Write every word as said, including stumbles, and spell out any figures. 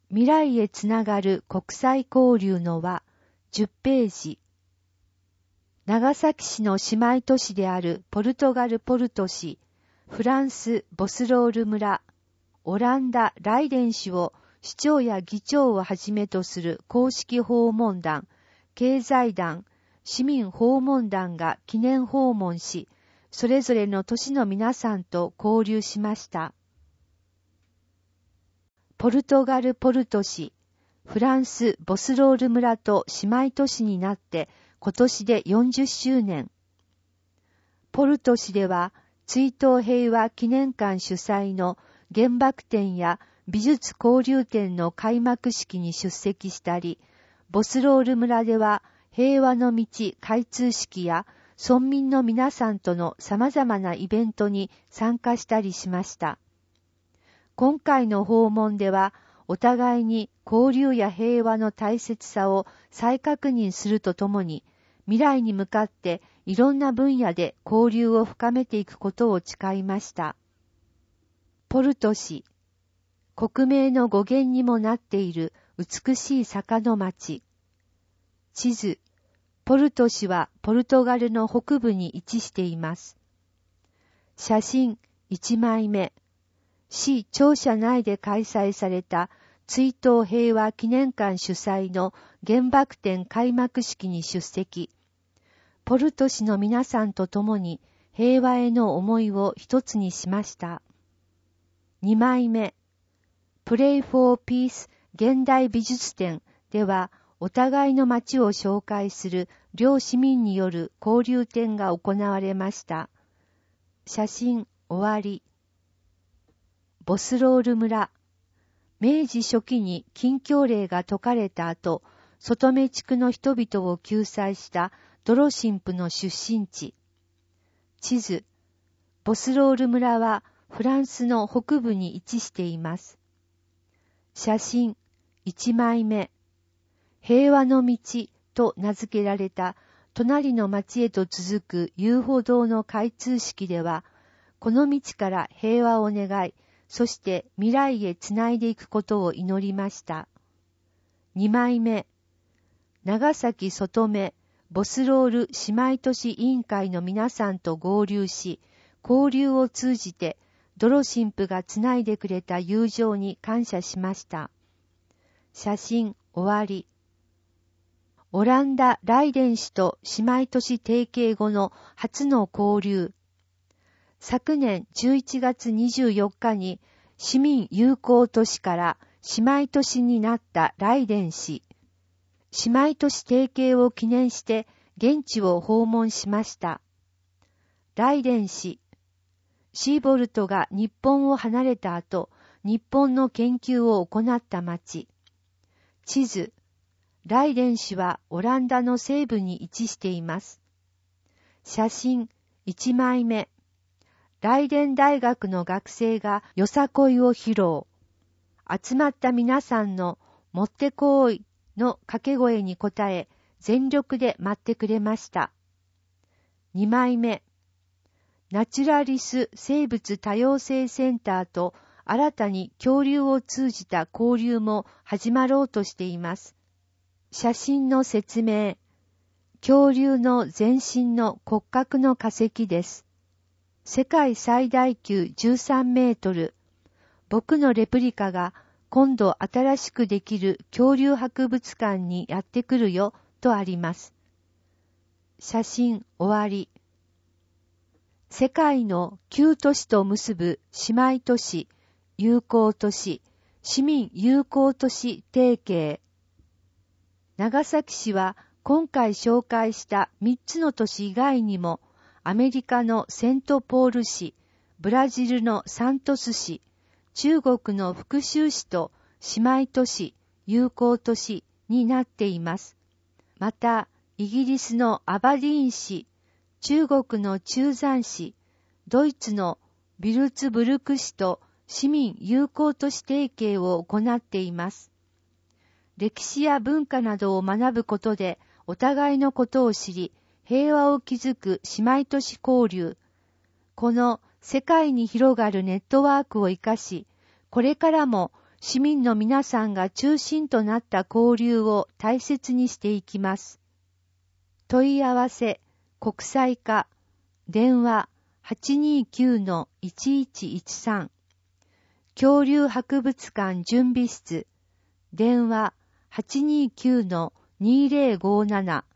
未来へつながる国際交流の輪じゅっページ。長崎市の姉妹都市であるポルトガルポルト市、フランスボスロール村、オランダライデン市を市長や議長をはじめとする公式訪問団、経済団、市民訪問団が記念訪問し、それぞれの都市の皆さんと交流しました。ポルトガルポルト市、フランスボスロール村と姉妹都市になって今年でよんじゅっしゅうねん。ポルト市では追悼平和記念館主催の原爆展や美術交流展の開幕式に出席したり、ボスロール村では平和の道開通式や村民の皆さんとの様々なイベントに参加したりしました。今回の訪問では、お互いに交流や平和の大切さを再確認するとともに、未来に向かっていろんな分野で交流を深めていくことを誓いました。ポルト市、国名の語源にもなっている美しい坂の町。地図、ポルト市はポルトガルの北部に位置しています。写真いちまいめ。市庁舎内で開催された追悼平和記念館主催の原爆展開幕式に出席。ポルト市の皆さんと共に平和への思いを一つにしました。にまいめ。Play for Peace 現代美術展ではお互いの街を紹介する両市民による交流展が行われました。写真終わり。ボスロール村、明治初期に禁教令が解かれた後、外目地区の人々を救済したドロ神父の出身地。地図、ボスロール村はフランスの北部に位置しています。写真いちまいめ。平和の道と名付けられた隣の町へと続く遊歩道の開通式では、この道から平和を願い、そして未来へつないでいくことを祈りました。にまいめ。長崎外目ボスロール姉妹都市委員会の皆さんと合流し、交流を通じてドロ神父がつないでくれた友情に感謝しました。写真終わり。オランダライデン市と姉妹都市提携後の初の交流。昨年じゅういちがつにじゅうよっかに市民友好都市から姉妹都市になったライデン市。姉妹都市提携を記念して現地を訪問しました。ライデン市。シーボルトが日本を離れた後、日本の研究を行った町。地図。ライデン市はオランダの西部に位置しています。写真いちまいめ。ライデン大学の学生がよさこいを披露。集まった皆さんのもってこーいの掛け声に応え、全力で待ってくれました。にまいめ。ナチュラリス生物多様性センターと新たに恐竜を通じた交流も始まろうとしています。写真の説明。恐竜の全身の骨格の化石です。世界最大級じゅうさんメートル。僕のレプリカが今度新しくできる恐竜博物館にやってくるよとあります。写真終わり。世界のきゅう都市と結ぶ姉妹都市、友好都市、市民友好都市提携。長崎市は今回紹介したみっつの都市以外にも、アメリカのセントポール市、ブラジルのサントス市、中国の福州市と姉妹都市、友好都市になっています。また、イギリスのアバディーン市、中国の中山市、ドイツのビルツブルク市と市民友好都市提携を行っています。歴史や文化などを学ぶことでお互いのことを知り、平和を築く姉妹都市交流。この世界に広がるネットワークを生かし、これからも市民の皆さんが中心となった交流を大切にしていきます。問い合わせ、国際化、電話 はちにきゅうのいちいちいちさん、恐竜博物館準備室、電話 はちにきゅうのにぜろごなな、